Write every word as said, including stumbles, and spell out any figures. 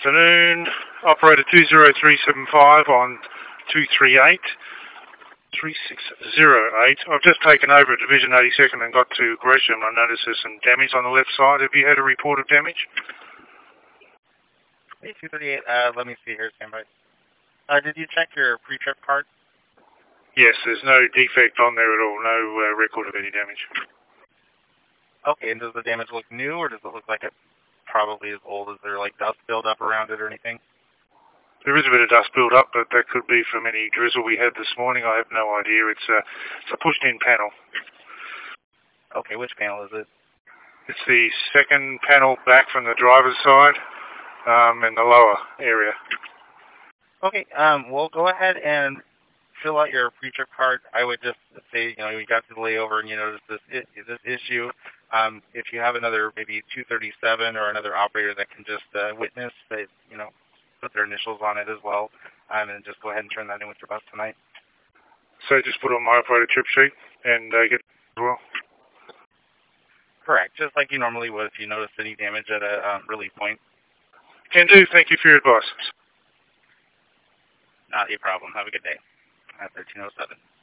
afternoon. Operator two zero three seven five on two three eight three six zero eight. I've just taken over at Division eighty-second and got to Gresham. I noticed there's some damage on the left side. Have you had a report of damage? Hey, two thirty-eight, uh, let me see here, standby. Uh, did you check your pre-trip card? Yes, there's no defect on there at all. No uh, record of any damage. Okay, and does the damage look new, or does it look like it probably is old? Is there, like, dust buildup around it or anything? There is a bit of dust build up, but that could be from any drizzle we had this morning. I have no idea. It's a, it's a pushed-in panel. Okay, which panel is it? It's the second panel back from the driver's side, um, in the lower area. Okay, um, well, go ahead and fill out your pre-trip card. I would just say, you know, you got to the layover and you noticed this this issue. Um, if you have another maybe two thirty-seven or another operator that can just uh, witness that, you know, put their initials on it as well, um, and just go ahead and turn that in with your bus tonight. So just put on my operator trip sheet and uh, get as well? Correct, just like you normally would if you noticed any damage at a um, relief point. Can do. Thank you for your advice. Not a problem. Have a good day. At thirteen oh seven.